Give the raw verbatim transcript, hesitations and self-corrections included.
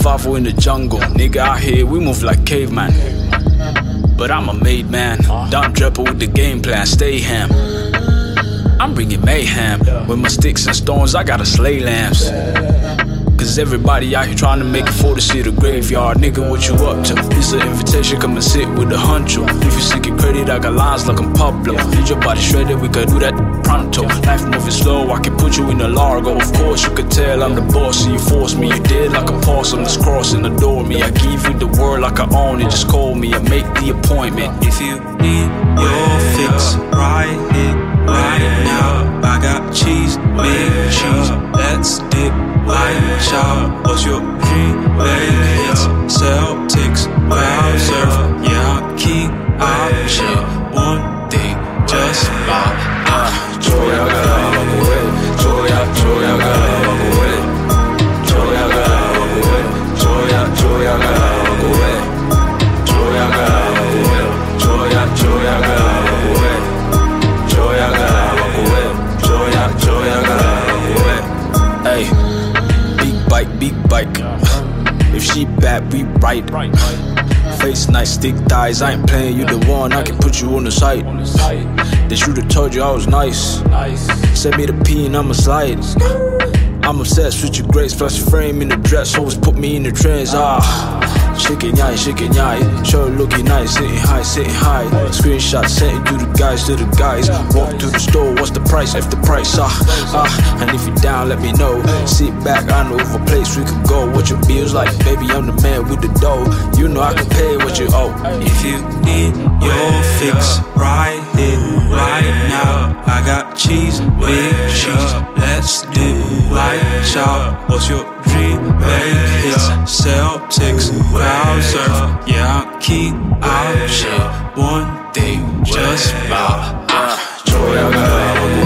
Survival in the jungle, nigga out here, we move like caveman. But I'm a made man, Don Draper with the game plan, stay ham. I'm bringing mayhem, with my sticks and stones I gotta slay lambs. Cause everybody out here trying to make it for the city graveyard. Nigga, what you up to? It's an invitation, come and sit with the huncho. If you seeking credit, I got lines like I'm Pablo. Need your body shredded, we could do that pronto. Life moving slow, I can put you in a Largo. Of course, you could tell I'm the boss, so you force me. You did like a possum that's crossing, adore me. I give you the word like I own it, just call me and make the appointment. If you need your fix, right here, right now. I got cheese, big cheese, let's dip. Light shot, what's your dream? Big hits, Celtics, crowd surf. Yeah, I keep out shit. One thing, just about. Ah, Joya gala babuel, Joya, Joya gala babuel, Joya gala babuel, Joya, Joya gala babuel, Joya gala babuel, Joya, Joya gala babuel, Joya gala babuel, Joya, Joya gala babuel. Hey. Bike, big bike. If she bad, we right. Face nice, thick thighs. I ain't playing, you the one. I can put you on the site. They should've told you I was nice. Send me the P and I'ma slide. I'm obsessed with your grace, plus your frame in the dress. Always put me in the trends. Ah, shaking yai, shaking yai. Sure looking nice, sitting high, sitting high. Screenshot sent it to the guys, to the guys. Walk to the store, what's the price? F the price, ah, ah. And if you down, let me know. Sit back, I know of a place we could go. What your bills like, baby? I'm the man with the dough. You know I can pay what you owe. If you need your fix, right here, right now. I got cheese, big cheese, let's dip. Light shot, what's your dream? Big hits, Celtics, crowd surf. Yeah, I keep out shit. One thing, just about. Joya gala babuel.